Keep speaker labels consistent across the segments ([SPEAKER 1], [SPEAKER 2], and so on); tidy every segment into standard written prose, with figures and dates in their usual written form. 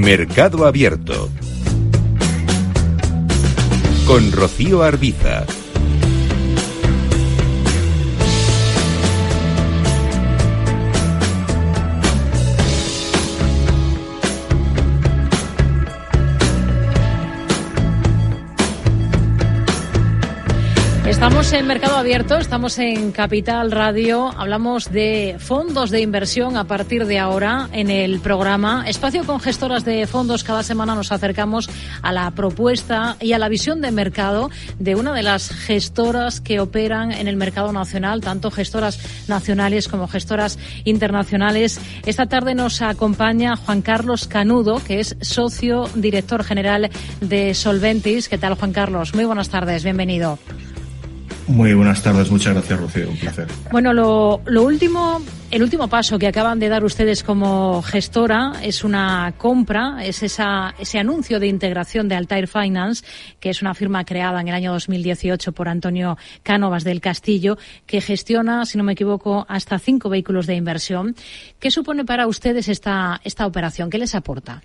[SPEAKER 1] Mercado Abierto con Rocío Arbiza.
[SPEAKER 2] Estamos en Mercado Abierto, estamos en Capital Radio, hablamos de fondos de inversión a partir de ahora en el programa Espacio con Gestoras de Fondos. Cada semana nos acercamos a la propuesta y a la visión de mercado de una de las gestoras que operan en el mercado nacional, tanto gestoras nacionales como gestoras internacionales. Esta tarde nos acompaña Juan Carlos Canudo, que es socio director general de Solventis. ¿Qué tal, Juan Carlos? Muy buenas tardes, bienvenido.
[SPEAKER 3] Muy buenas tardes, muchas gracias, Rocío, un placer.
[SPEAKER 2] Bueno, el último paso que acaban de dar ustedes como gestora es una compra, es ese anuncio de integración de Altair Finance, que es una firma creada en el año 2018 por Antonio Cánovas del Castillo, que gestiona, si no me equivoco, hasta 5 vehículos de inversión. ¿Qué supone para ustedes esta operación? ¿Qué les aporta?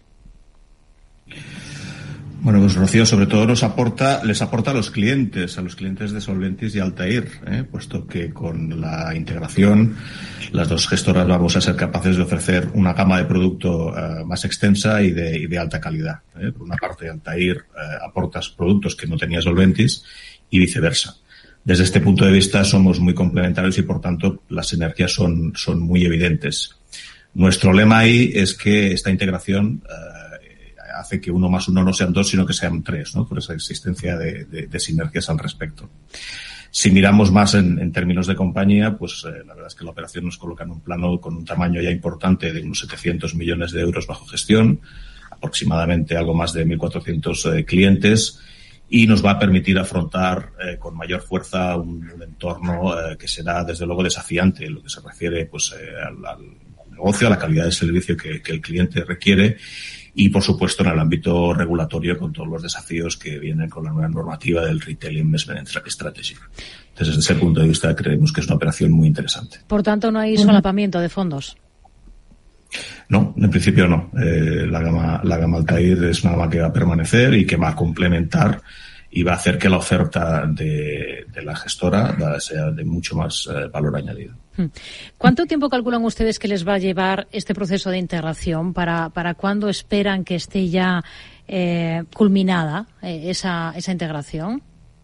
[SPEAKER 3] Bueno, pues Rocío, sobre todo les aporta a los clientes de Solventis y Altair, puesto que con la integración las dos gestoras vamos a ser capaces de ofrecer una gama de producto más extensa y de alta calidad. Por una parte, Altair aporta productos que no tenía Solventis y viceversa. Desde este punto de vista somos muy complementarios y, por tanto, las sinergias son muy evidentes. Nuestro lema ahí es que esta integración hace que 1 más 1 no sean 2, sino que sean 3, ¿no? Por esa existencia de sinergias al respecto. Si miramos más en términos de compañía, pues la verdad es que la operación nos coloca en un plano con un tamaño ya importante de unos 700 millones de euros bajo gestión, aproximadamente algo más de 1.400 clientes, y nos va a permitir afrontar con mayor fuerza un entorno que será, desde luego, desafiante en lo que se refiere pues al negocio, a la calidad de servicio que el cliente requiere, y, por supuesto, en el ámbito regulatorio, con todos los desafíos que vienen con la nueva normativa del Retail Investment Strategy. Entonces, desde ese punto de vista, creemos que es una operación muy interesante.
[SPEAKER 2] Por tanto, no hay solapamiento de fondos.
[SPEAKER 3] No, en principio no. La gama Altair es una gama que va a permanecer y que va a complementar y va a hacer que la oferta de la gestora sea de mucho más valor añadido.
[SPEAKER 2] ¿Cuánto tiempo calculan ustedes que les va a llevar este proceso de integración? ¿Para cuándo esperan que esté ya culminada esa integración?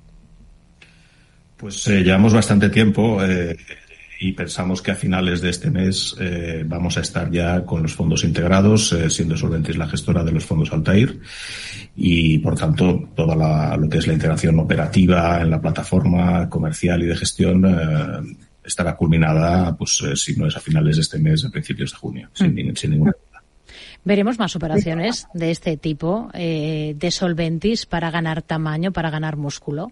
[SPEAKER 3] Pues llevamos bastante tiempo y pensamos que a finales de este mes vamos a estar ya con los fondos integrados, siendo Solventis la gestora de los fondos Altair, y por tanto toda lo que es la integración operativa en la plataforma comercial y de gestión estará culminada, pues si no es a finales de este mes, a principios de junio, sin ninguna duda.
[SPEAKER 2] ¿Veremos más operaciones de este tipo de Solventis para ganar tamaño, para ganar músculo?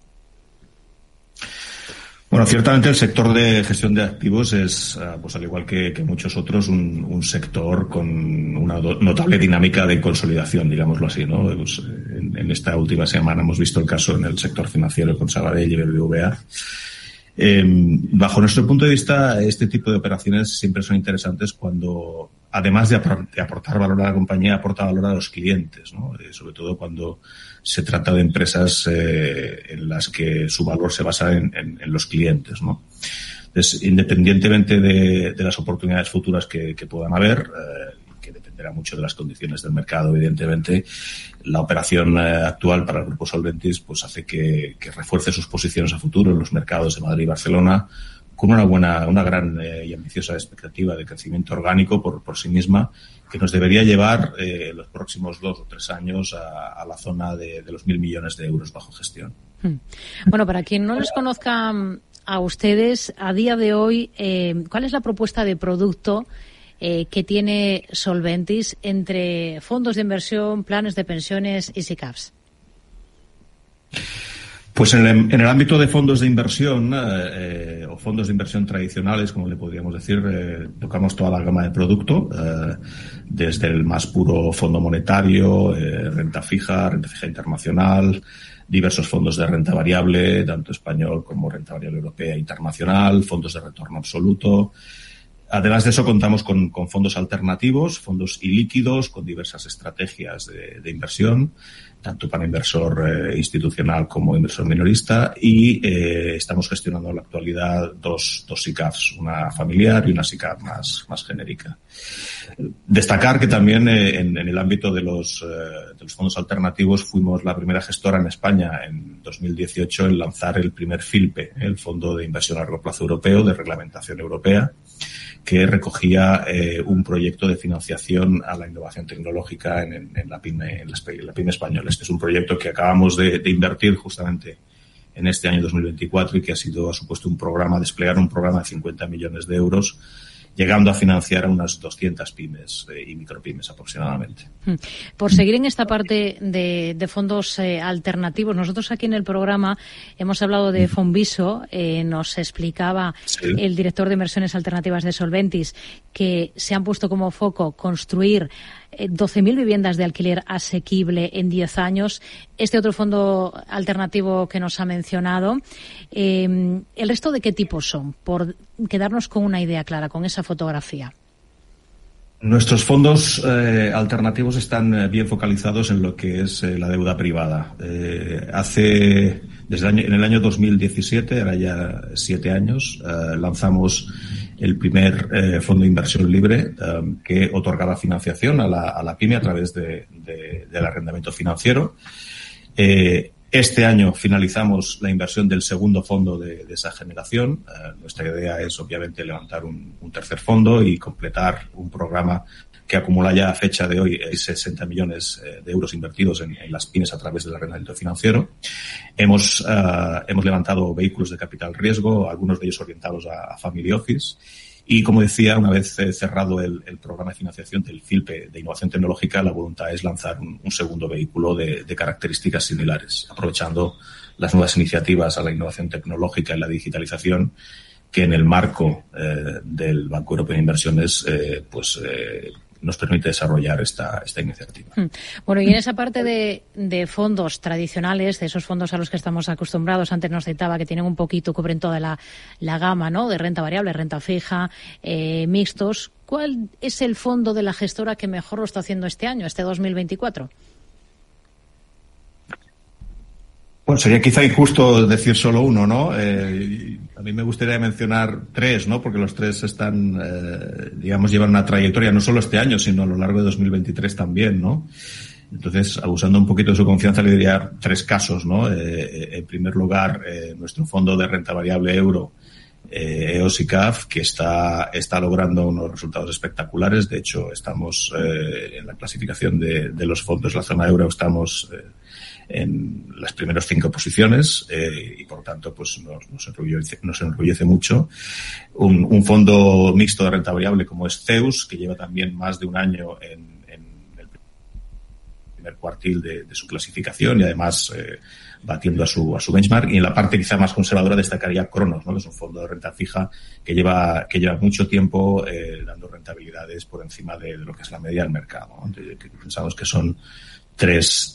[SPEAKER 3] Bueno, ciertamente el sector de gestión de activos es, pues al igual que muchos otros, un sector con una notable dinámica de consolidación, digámoslo así, ¿no? Pues, en esta última semana hemos visto el caso en el sector financiero con Sabadell y BBVA. Bajo nuestro punto de vista, este tipo de operaciones siempre son interesantes cuando, además de aportar valor a la compañía, aporta valor a los clientes, ¿no? Sobre todo cuando se trata de empresas en las que su valor se basa en los clientes, ¿no? Entonces, independientemente de las oportunidades futuras que puedan haber, que dependerá mucho de las condiciones del mercado, evidentemente, la operación actual para el Grupo Solventis pues hace que refuerce sus posiciones a futuro en los mercados de Madrid y Barcelona, con una gran y ambiciosa expectativa de crecimiento orgánico por sí misma, que nos debería llevar los próximos 2 o 3 años a la zona de los 1.000 millones de euros bajo gestión.
[SPEAKER 2] Bueno, para quien no les conozca a ustedes, a día de hoy, ¿cuál es la propuesta de producto que tiene Solventis entre fondos de inversión, planes de pensiones y SICAVs?
[SPEAKER 3] Pues en el ámbito de fondos de inversión o fondos de inversión tradicionales, como le podríamos decir, tocamos toda la gama de producto, desde el más puro fondo monetario, renta fija internacional, diversos fondos de renta variable, tanto español como renta variable europea e internacional, fondos de retorno absoluto. Además de eso, contamos con fondos alternativos, fondos ilíquidos, con diversas estrategias de inversión, tanto para inversor institucional como inversor minorista, y estamos gestionando en la actualidad dos SICAVs, una familiar y una SICAV más genérica. Destacar que también en el ámbito de los fondos alternativos fuimos la primera gestora en España en 2018 en lanzar el primer FILPE, el Fondo de Inversión a Largo Plazo Europeo de reglamentación europea, que recogía un proyecto de financiación a la innovación tecnológica en la pyme española. Este es un proyecto que acabamos de invertir justamente en este año 2024 y que ha supuesto desplegar un programa de 50 millones de euros, llegando a financiar a unas 200 pymes y micropymes aproximadamente.
[SPEAKER 2] Por seguir en esta parte de fondos alternativos, nosotros aquí en el programa hemos hablado de Fonviso, nos explicaba el director de inversiones alternativas de Solventis que se han puesto como foco construir 12.000 viviendas de alquiler asequible en 10 años. Este otro fondo alternativo que nos ha mencionado, ¿el resto de qué tipos son? Por quedarnos con una idea clara, con esa fotografía.
[SPEAKER 3] Nuestros fondos alternativos están bien focalizados en lo que es la deuda privada. En el año 2017, ahora ya 7 años, lanzamos el primer fondo de inversión libre que otorgaba financiación a la pyme a través del arrendamiento financiero. Este año finalizamos la inversión del segundo fondo de esa generación. Nuestra idea es, obviamente, levantar un tercer fondo y completar un programa que acumula ya a fecha de hoy 60 millones de euros invertidos en las pymes a través del arrendamiento financiero. Hemos levantado vehículos de capital riesgo, algunos de ellos orientados a Family Office. Y, como decía, una vez cerrado el programa de financiación del FILPE de innovación tecnológica, la voluntad es lanzar un segundo vehículo de características similares, aprovechando las nuevas iniciativas a la innovación tecnológica y la digitalización que en el marco del Banco Europeo de Inversiones nos permite desarrollar esta iniciativa.
[SPEAKER 2] Bueno, y en esa parte de fondos tradicionales, de esos fondos a los que estamos acostumbrados, antes nos citaba que tienen cubren toda la gama, ¿no?, de renta variable, renta fija, mixtos. ¿Cuál es el fondo de la gestora que mejor lo está haciendo este año, este 2024?
[SPEAKER 3] Bueno, sería quizá injusto decir solo uno, ¿no? A mí me gustaría mencionar 3, ¿no? Porque los 3 están, llevan una trayectoria no solo este año, sino a lo largo de 2023 también, ¿no? Entonces, abusando un poquito de su confianza, le diría 3 casos, ¿no? En primer lugar, nuestro fondo de renta variable euro, EOS-ICAV, que está logrando unos resultados espectaculares. De hecho, estamos en la clasificación de los fondos de la zona euro, estamos en las primeras 5 posiciones y por tanto pues nos enorgullece mucho. Un fondo mixto de renta variable como es Zeus, que lleva también más de un año en el primer cuartil de su clasificación y además batiendo a su benchmark. Y en la parte quizá más conservadora destacaría Cronos, ¿no?, que es un fondo de renta fija que lleva mucho tiempo dando rentabilidades por encima de lo que es la media del mercado, ¿no? Pensamos que son tres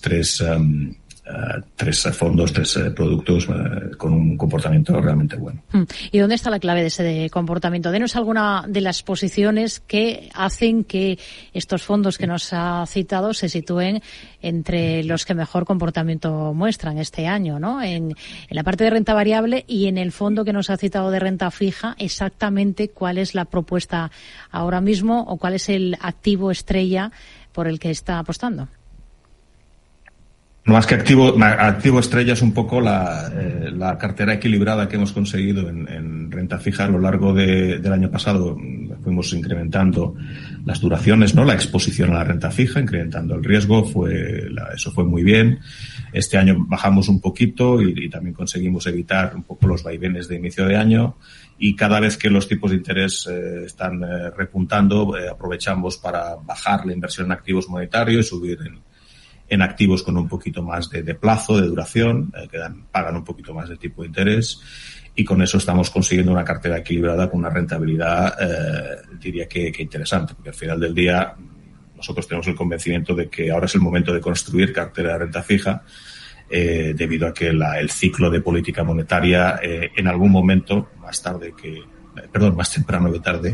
[SPEAKER 3] fondos, 3 productos con un comportamiento realmente bueno.
[SPEAKER 2] ¿Y dónde está la clave de ese comportamiento? Denos alguna de las posiciones que hacen que estos fondos que nos ha citado se sitúen entre los que mejor comportamiento muestran este año, ¿no? En la parte de renta variable y en el fondo que nos ha citado de renta fija, exactamente cuál es la propuesta ahora mismo o cuál es el activo estrella por el que está apostando.
[SPEAKER 3] Más que activo estrella es un poco la cartera equilibrada que hemos conseguido en renta fija a lo largo del año pasado. Fuimos incrementando las duraciones, ¿no?, la exposición a la renta fija, incrementando el riesgo. Eso fue muy bien. Este año bajamos un poquito y también conseguimos evitar un poco los vaivenes de inicio de año. Y cada vez que los tipos de interés están repuntando, aprovechamos para bajar la inversión en activos monetarios y subir en activos con un poquito más de plazo, de duración, que pagan un poquito más de tipo de interés, y con eso estamos consiguiendo una cartera equilibrada con una rentabilidad, diría que interesante, porque al final del día nosotros tenemos el convencimiento de que ahora es el momento de construir cartera de renta fija, debido a que el ciclo de política monetaria en algún momento, más temprano que tarde,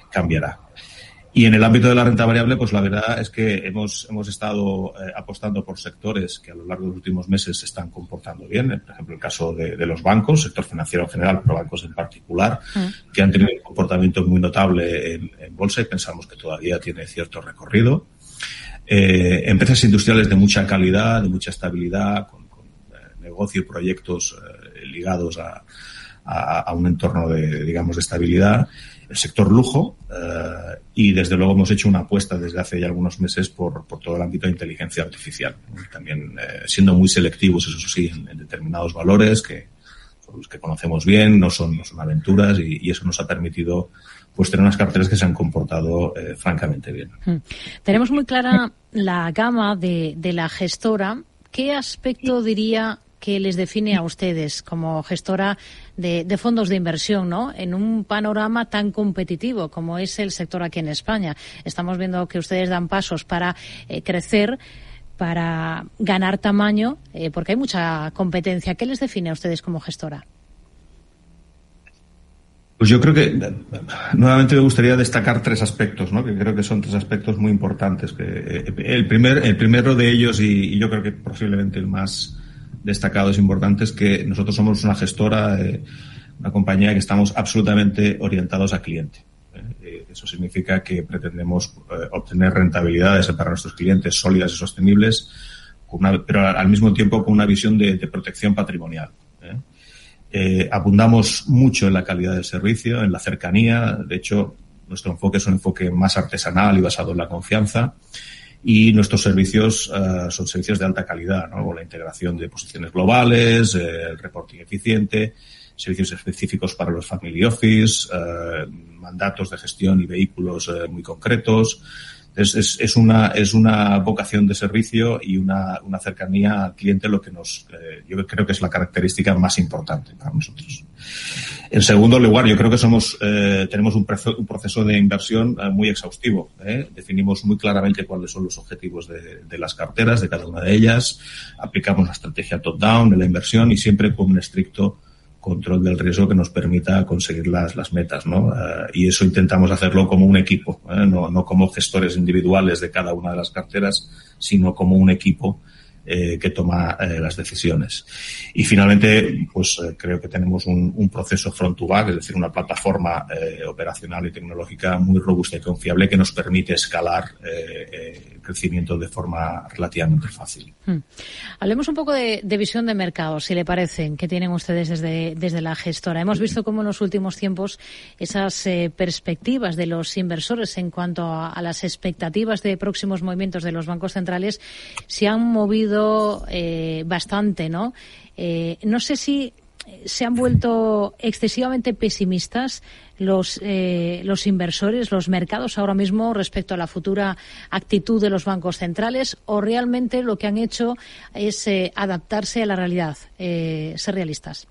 [SPEAKER 3] cambiará. Y en el ámbito de la renta variable, pues la verdad es que hemos estado apostando por sectores que a lo largo de los últimos meses se están comportando bien. Por ejemplo, el caso de los bancos, sector financiero en general, pero bancos en particular, que han tenido un comportamiento muy notable en bolsa y pensamos que todavía tiene cierto recorrido. Empresas industriales de mucha calidad, de mucha estabilidad, con negocio y proyectos ligados a un entorno de estabilidad. El sector lujo y desde luego hemos hecho una apuesta desde hace ya algunos meses por todo el ámbito de inteligencia artificial, también siendo muy selectivos, eso sí, en determinados valores que conocemos bien, no son aventuras y eso nos ha permitido pues tener unas carteras que se han comportado francamente bien.
[SPEAKER 2] Tenemos muy clara la gama de la gestora. ¿Qué aspecto diría que les define a ustedes como gestora de fondos de inversión, ¿no? En un panorama tan competitivo como es el sector aquí en España? Estamos viendo que ustedes dan pasos para crecer, para ganar tamaño, porque hay mucha competencia. ¿Qué les define a ustedes como gestora?
[SPEAKER 3] Pues yo creo que nuevamente me gustaría destacar tres aspectos, ¿no? Que creo que son tres aspectos muy importantes. El primero de ellos, y yo creo que posiblemente el más destacado es importante, es que nosotros somos una gestora, una compañía que estamos absolutamente orientados al cliente. Eso significa que pretendemos obtener rentabilidades para nuestros clientes sólidas y sostenibles, pero al mismo tiempo con una visión de protección patrimonial. Abundamos mucho en la calidad del servicio, en la cercanía. De hecho, nuestro enfoque es un enfoque más artesanal y basado en la confianza. Y nuestros servicios son servicios de alta calidad, ¿no? Con la integración de posiciones globales, el reporting eficiente, servicios específicos para los family office, mandatos de gestión y vehículos muy concretos. Es una vocación de servicio y una cercanía al cliente lo que yo creo que es la característica más importante para nosotros. En segundo lugar, yo creo que tenemos un proceso de inversión muy exhaustivo. Definimos muy claramente cuáles son los objetivos de las carteras, de cada una de ellas. Aplicamos la estrategia top-down de la inversión y siempre con un estricto control del riesgo que nos permita conseguir las metas, ¿no? Y eso intentamos hacerlo como un equipo, no como gestores individuales de cada una de las carteras, sino como un equipo que toma las decisiones. Y finalmente, pues creo que tenemos un proceso front to back, es decir, una plataforma operacional y tecnológica muy robusta y confiable que nos permite escalar el crecimiento de forma relativamente fácil.
[SPEAKER 2] Hablemos un poco de visión de mercado, si le parece, que tienen ustedes desde la gestora. Hemos visto cómo en los últimos tiempos esas perspectivas de los inversores en cuanto a las expectativas de próximos movimientos de los bancos centrales se han movido bastante, ¿no? No sé si se han vuelto excesivamente pesimistas los inversores, los mercados ahora mismo respecto a la futura actitud de los bancos centrales, o realmente lo que han hecho es adaptarse a la realidad, ser realistas.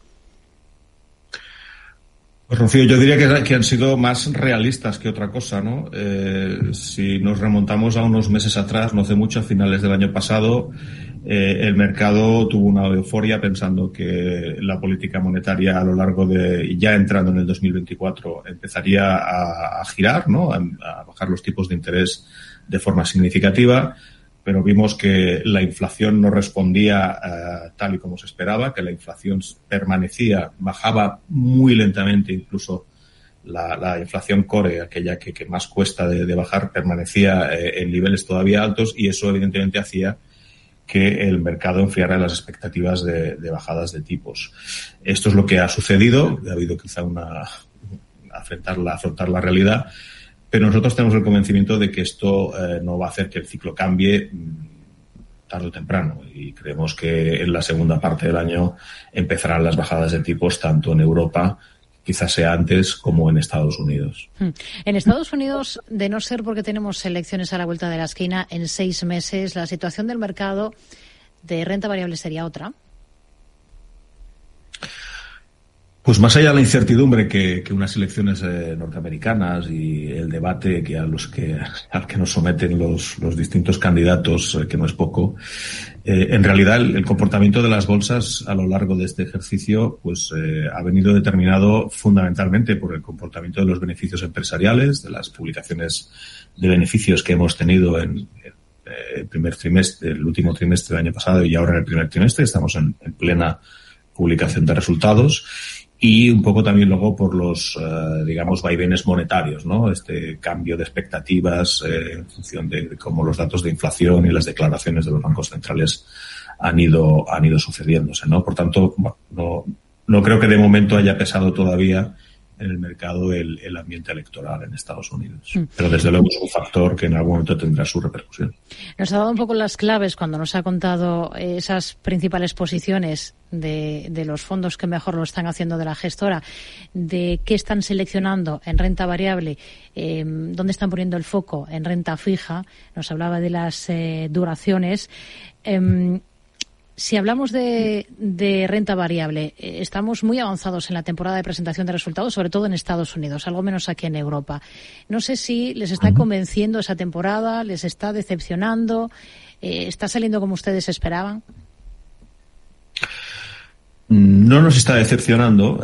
[SPEAKER 3] Pues Rocío, yo diría que han sido más realistas que otra cosa, ¿no? Si nos remontamos a unos meses atrás, no hace mucho, a finales del año pasado, el mercado tuvo una euforia pensando que la política monetaria a lo largo ya entrando en el 2024, empezaría a girar, ¿no? A bajar los tipos de interés de forma significativa. Pero vimos que la inflación no respondía tal y como se esperaba, que la inflación bajaba muy lentamente, incluso la inflación core, aquella que más cuesta de bajar, permanecía en niveles todavía altos, y eso evidentemente hacía que el mercado enfriara las expectativas de bajadas de tipos. Esto es lo que ha sucedido, ha habido quizá afrontar la realidad. Pero nosotros tenemos el convencimiento de que esto no va a hacer que el ciclo cambie tarde o temprano, y creemos que en la segunda parte del año empezarán las bajadas de tipos tanto en Europa, quizás sea antes, como en Estados Unidos.
[SPEAKER 2] En Estados Unidos, de no ser porque tenemos elecciones a la vuelta de la esquina en 6 meses, la situación del mercado de renta variable sería otra.
[SPEAKER 3] Pues más allá de la incertidumbre que unas elecciones norteamericanas y el debate al que nos someten los distintos candidatos, que no es poco, en realidad el comportamiento de las bolsas a lo largo de este ejercicio pues ha venido determinado fundamentalmente por el comportamiento de los beneficios empresariales, de las publicaciones de beneficios que hemos tenido en el último trimestre del año pasado y ahora en el primer trimestre. Estamos en plena publicación de resultados. Y un poco también luego por los, vaivenes monetarios, ¿no? Este cambio de expectativas en función de cómo los datos de inflación y las declaraciones de los bancos centrales han ido sucediéndose, ¿no? Por tanto, no creo que de momento haya pesado todavía en el mercado el ambiente electoral en Estados Unidos. Pero desde luego es un factor que en algún momento tendrá su repercusión.
[SPEAKER 2] Nos ha dado un poco las claves cuando nos ha contado esas principales posiciones de los fondos que mejor lo están haciendo de la gestora, de qué están seleccionando en renta variable, dónde están poniendo el foco en renta fija. Nos hablaba de las duraciones. Si hablamos de renta variable, estamos muy avanzados en la temporada de presentación de resultados, sobre todo en Estados Unidos, algo menos aquí en Europa. No sé si les está convenciendo esa temporada, les está decepcionando, ¿está saliendo como ustedes esperaban?
[SPEAKER 3] No nos está decepcionando.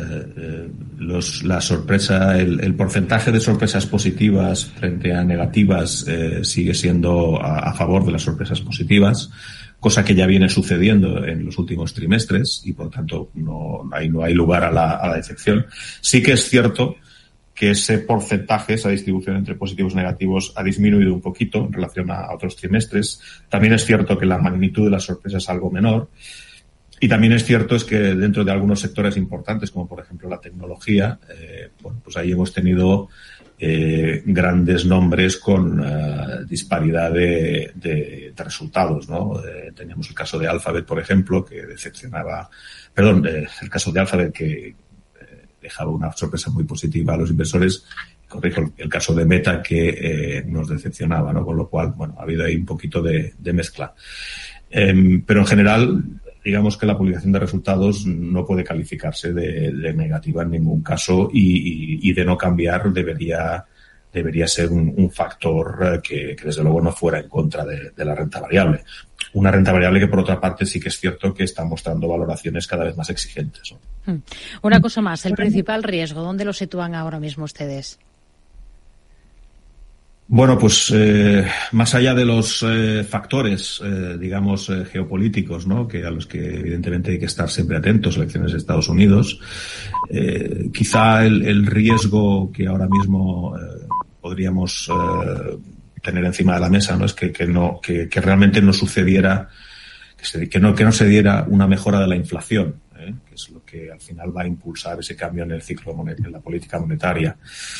[SPEAKER 3] La sorpresa, el porcentaje de sorpresas positivas frente a negativas sigue siendo a favor de las sorpresas positivas, cosa que ya viene sucediendo en los últimos trimestres y por tanto no hay lugar a la decepción. Sí que es cierto que ese porcentaje, esa distribución entre positivos y negativos ha disminuido un poquito en relación a otros trimestres. También es cierto que la magnitud de las sorpresas es algo menor. Y también es cierto es que dentro de algunos sectores importantes, como por ejemplo la tecnología, pues ahí hemos tenido grandes nombres con disparidad de resultados, ¿no? Teníamos el caso de Alphabet, por ejemplo, que decepcionaba, el caso de Alphabet que dejaba una sorpresa muy positiva a los inversores. Corrijo, el caso de Meta que nos decepcionaba, ¿no? Con lo cual, ha habido ahí un poquito de mezcla. Pero en general, digamos que la publicación de resultados no puede calificarse de negativa en ningún caso y de no cambiar debería ser un factor que desde luego no fuera en contra de la renta variable. Una renta variable que por otra parte sí que es cierto que está mostrando valoraciones cada vez más exigentes, ¿no?
[SPEAKER 2] Una cosa más, el principal riesgo, ¿dónde lo sitúan ahora mismo ustedes?
[SPEAKER 3] Bueno, pues más allá de los factores, geopolíticos, ¿no? Que a los que evidentemente hay que estar siempre atentos, elecciones de Estados Unidos, quizá el riesgo que ahora mismo podríamos tener encima de la mesa, ¿no? Es que realmente no sucediera, que no se diera una mejora de la inflación, que es lo que al final va a impulsar ese cambio en el ciclo en la política monetaria.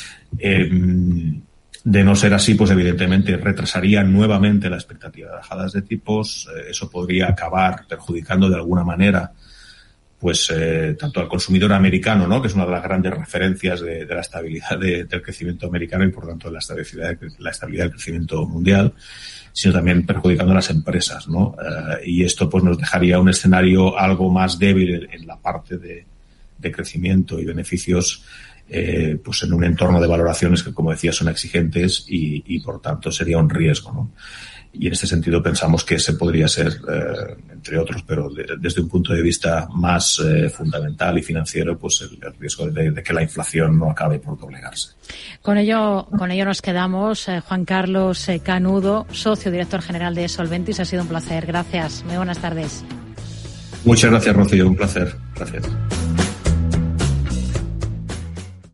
[SPEAKER 3] De no ser así, pues evidentemente retrasaría nuevamente la expectativa de bajadas de tipos. Eso podría acabar perjudicando de alguna manera, pues tanto al consumidor americano, ¿no? Que es una de las grandes referencias de la estabilidad del crecimiento americano y por tanto de la estabilidad del crecimiento mundial, sino también perjudicando a las empresas, ¿no? Y esto pues nos dejaría un escenario algo más débil en la parte de crecimiento y beneficios, pues en un entorno de valoraciones que, como decía, son exigentes y por tanto sería un riesgo, ¿no? Y en este sentido pensamos que ese podría ser, entre otros, pero desde un punto de vista más fundamental y financiero, pues el riesgo de que la inflación no acabe por doblegarse.
[SPEAKER 2] Con ello nos quedamos. Juan Carlos Canudo, socio director general de Solventis, ha sido un placer. Gracias. Muy buenas tardes.
[SPEAKER 3] Muchas gracias, Rocío. Un placer. Gracias.